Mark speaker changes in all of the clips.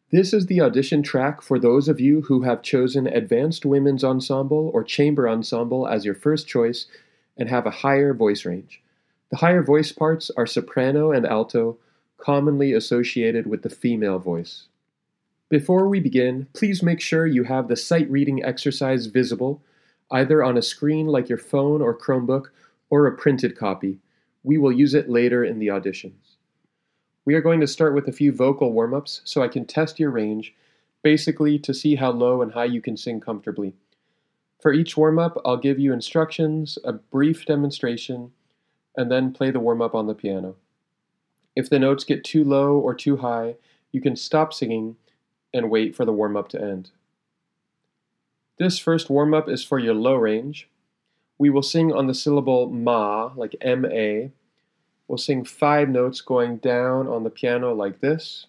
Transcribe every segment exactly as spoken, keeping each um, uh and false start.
Speaker 1: This is the audition track for those of you who have chosen Advanced Women's Ensemble or Chamber Ensemble as your first choice and have a higher voice range. The higher voice parts are soprano and alto, commonly associated with the female voice. Before we begin, please make sure you have the sight reading exercise visible, either on a screen like your phone or Chromebook, or a printed copy. We will use it later in the auditions. We are going to start with a few vocal warm-ups so I can test your range, basically to see how low and high you can sing comfortably. For each warm-up, I'll give you instructions, a brief demonstration, and then play the warm-up on the piano. If the notes get too low or too high, you can stop singing and wait for the warm-up to end. This first warm-up is for your low range. We will sing on the syllable ma, like M A. We'll sing five notes going down on the piano like this.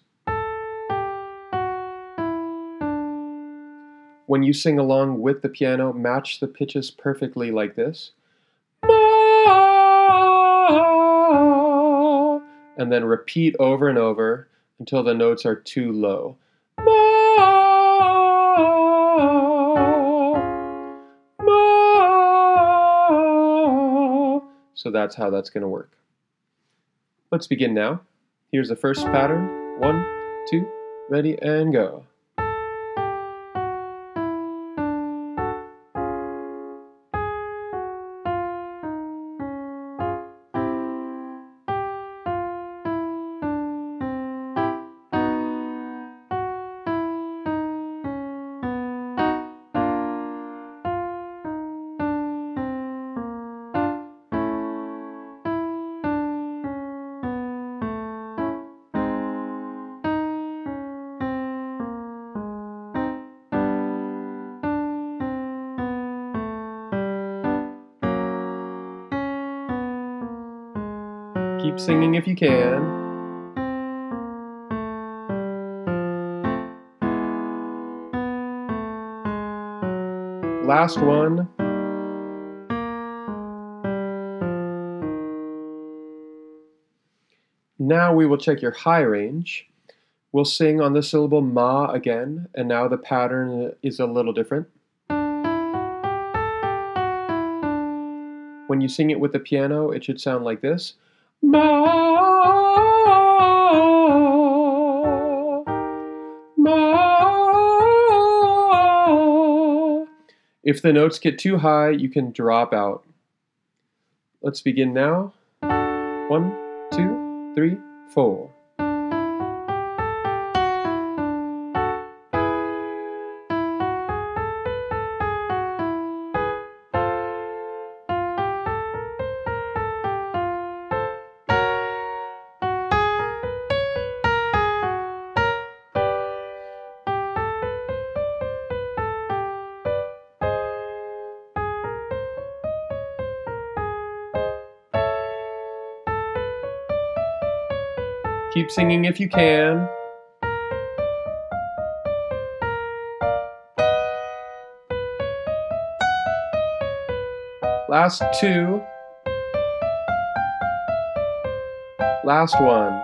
Speaker 1: When you sing along with the piano, match the pitches perfectly like this. Ma, and then repeat over and over until the notes are too low. Ma, ma. So that's how that's going to work. Let's begin now. Here's the first pattern. One, two, ready, and go. Keep singing if you can. Last one. Now we will check your high range. We'll sing on the syllable ma again, and now the pattern is a little different. When you sing it with the piano, it should sound like this. Ma, ma. If the notes get too high, you can drop out. Let's begin now. One, two, three, four. Keep singing if you can. Last two. Last one.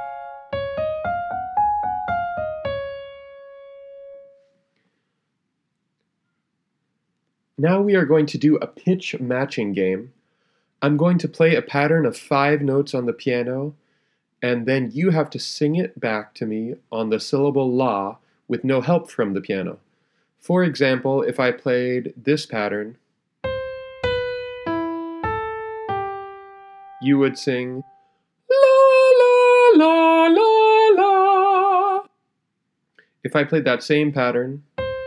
Speaker 1: Now we are going to do a pitch matching game. I'm going to play a pattern of five notes on the piano, and then you have to sing it back to me on the syllable la with no help from the piano. For example, if I played this pattern, you would sing la la la la la. If I played that same pattern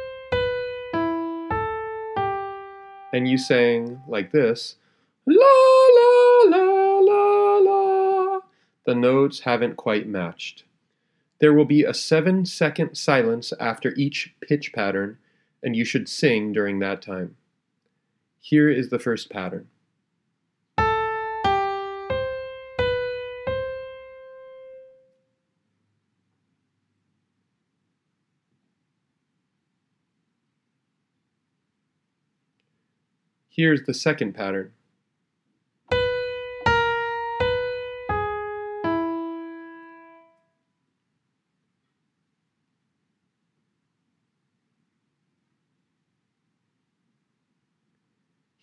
Speaker 1: and you sang like this, la la la la la, the notes haven't quite matched. There will be a seven second silence after each pitch pattern, and you should sing during that time. Here is the first pattern. Here's the second pattern.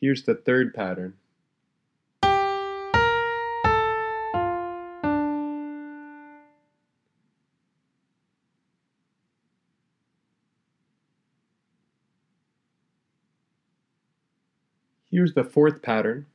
Speaker 1: Here's the third pattern. Here's the fourth pattern.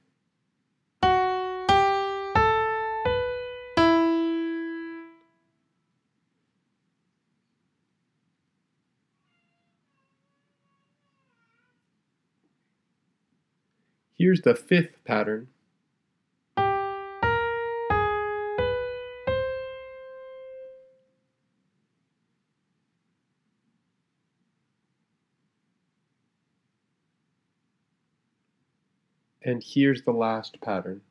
Speaker 1: Here's the fifth pattern. And here's the last pattern.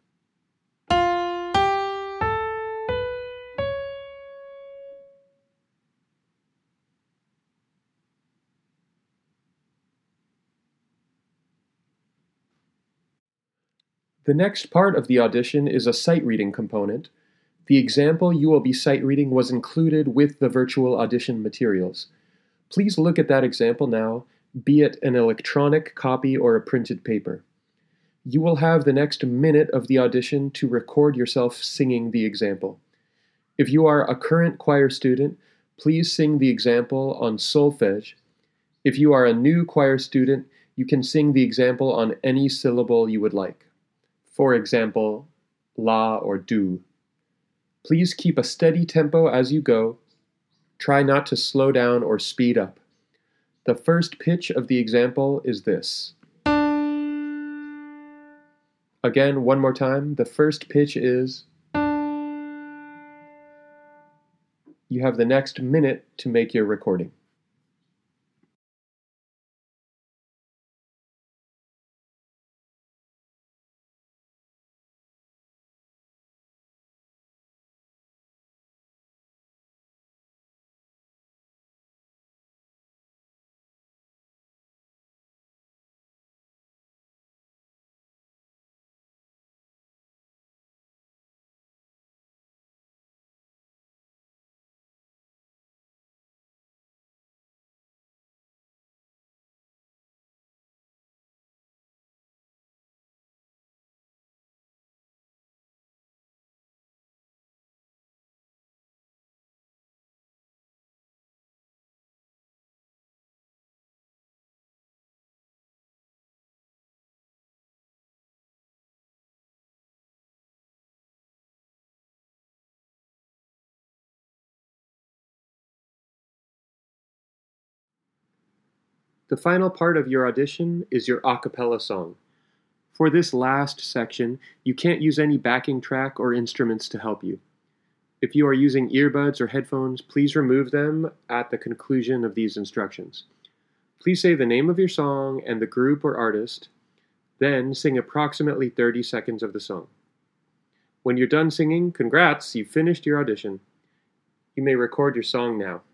Speaker 1: The next part of the audition is a sight reading component. The example you will be sight reading was included with the virtual audition materials. Please look at that example now, be it an electronic copy or a printed paper. You will have the next minute of the audition to record yourself singing the example. If you are a current choir student, please sing the example on solfege. If you are a new choir student, you can sing the example on any syllable you would like. For example, la or do. Please keep a steady tempo as you go. Try not to slow down or speed up. The first pitch of the example is this. Again, one more time. The first pitch is. You have the next minute to make your recording. The final part of your audition is your a cappella song. For this last section, you can't use any backing track or instruments to help you. If you are using earbuds or headphones, please remove them at the conclusion of these instructions. Please say the name of your song and the group or artist, then sing approximately thirty seconds of the song. When you're done singing, congrats, you've finished your audition. You may record your song now.